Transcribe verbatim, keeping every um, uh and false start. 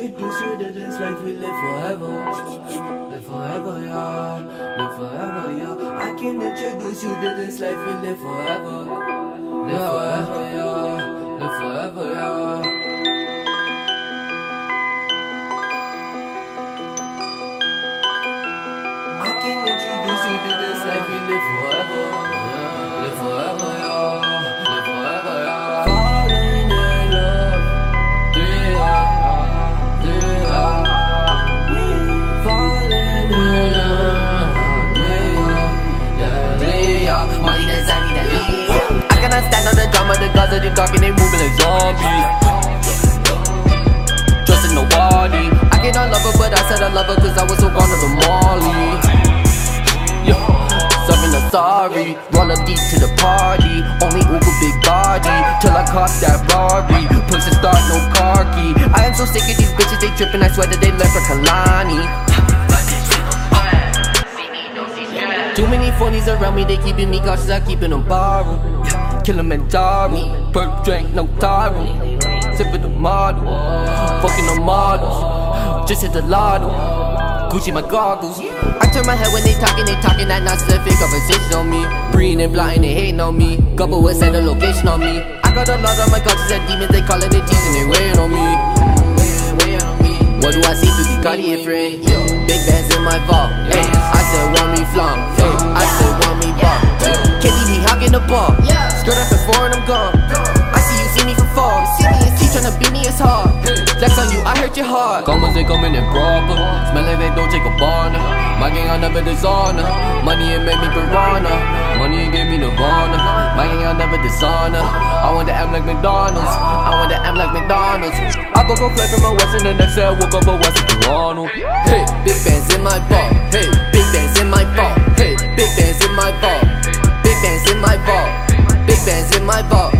introduce you to this life we live forever. Live forever, yeah. Live forever, yeah. I can introduce you to this life we live forever. Live forever, yeah. Live forever, yeah. I can introduce you to this life we live forever. Live forever, yeah. Live forever, yeah. Falling in love, yeah, yeah. Falling in love, yeah, yeah, yeah. Money that's I need that leave. I cannot stand on the drama, the gods of the dark and they moving like zombies. Trusting nobody. I cannot love her, but I said I love her cause I was so gone to the Molly. Yeah, serving a sorry, roll up deep to the party. Only Uber big body, till I caught that Rari. Push the start, no car key. I am so sick of these bitches, they trippin', I swear that they learn from Kalani. Too many phonies around me, they keeping me cautious, I keeping them borrowed. Kilimanjaro, perk drink, no taro. Sippin' the model, fucking the models. Just hit the lotto, Gucci my goggles. I turn my head when they talking, they talking that nonsense, that fake conversation on me. Breathing and blotting, they hating on me. Couple with send a location on me. I got a lot on my conscience and demons, they calling it teasing, they weighing on me. What do I see through the Cartier frame? Big bands in my vault. Hey, I said want me flaunt. Hey, I said want me ball. K D B hogging the ball. Skirt up at four and I'm gone. I see you see me from fall. Keep tryna beat me, it's hard. Flex on you, I hurt your heart. Como they coming in proper. Smell like they don't take a barna. My gang I never dishonor. Money it made me piranha. Money it gave me nirvana. My gang I never dishonor. I want to act like McDonald's. I want to act like McDonald's. I go go flex from my west and the next day I woke up a west in Toronto. Hey, big bands in my ball. Hey, big bands in my ball. Hey, big bands in my ball. Big bands in my ball. Big bands in my ball.